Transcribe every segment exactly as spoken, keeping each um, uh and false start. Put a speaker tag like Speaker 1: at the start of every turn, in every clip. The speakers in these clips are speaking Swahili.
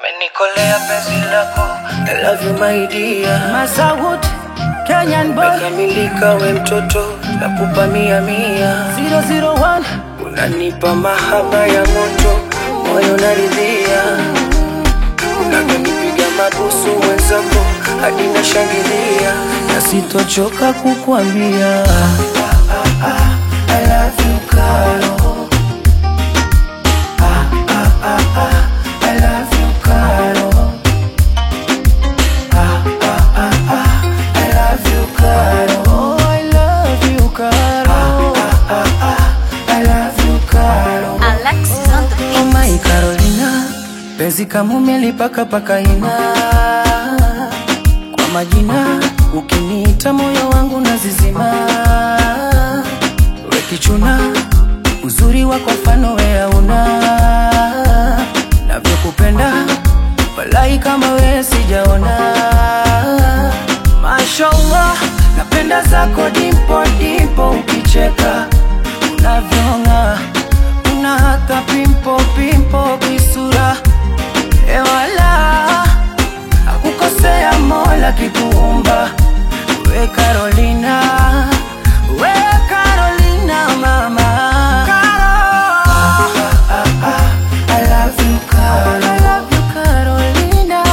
Speaker 1: Umenikolea penzi lako, I love you my dear.
Speaker 2: Masawood, Kenyan boy.
Speaker 1: Mekamilika we mtoto, nakupa mia mia.
Speaker 2: zero zero one.
Speaker 1: Unanipa mahaba ya moto, moyo naridhia. Unanipiga mabusu wenzako, hadi nashangilia. Na sitochoka kukuambia I love you Karo. Penzi kama umelipaka paka ina kwa majina, ukiniita moyo wangu nazizima. We kichuna, uzuri wako mfano we hauna. Navyokupenda, walai kama we sijaona. Mashallah, napenda zako dimpo dimpo, ukicheka unavyonga, una hata pimpo pimpo kisura. Ewala, hakukosea Mola kikuumba. We Carolina, we Carolina mama. Caro, I love you Caro, I love you Carolina.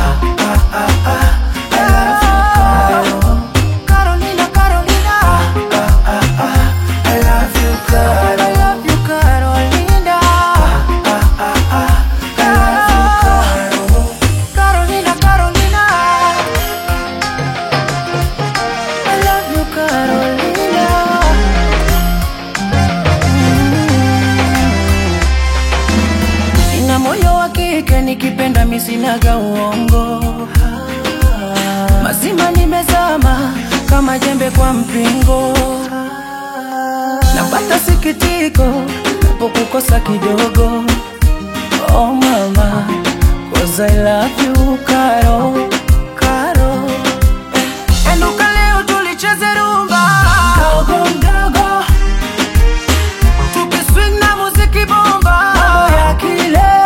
Speaker 1: I love you Caro, Carolina, Carolina. I love you Caro, I love you Carolina. Nikipenda misinaga uongo, mazima nimezama kama jembe kwa mpingo. Napata sikitiko napokukosa kidogo. Oh mama, cause I love you Karo, Karo. Enuka leo tulicheze rumba dogo dogo, tukiswing na muziki bomba. Mambo ya kileo,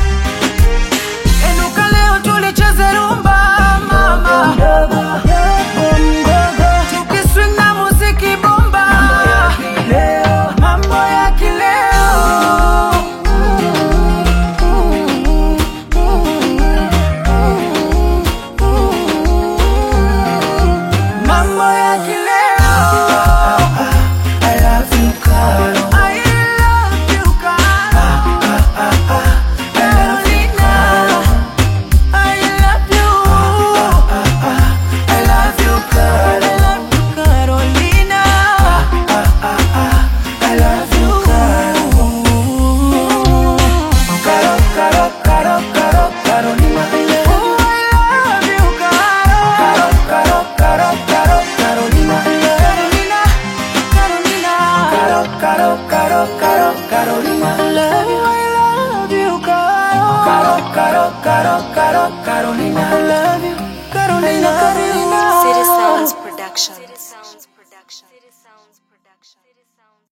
Speaker 1: Caro, Caro, Caro, Carolina, I love you, I love you, Caro. Caro, Caro, Caro, Caro, Carolina, I love you, Carolina, Carolina.
Speaker 3: City Sounds Production.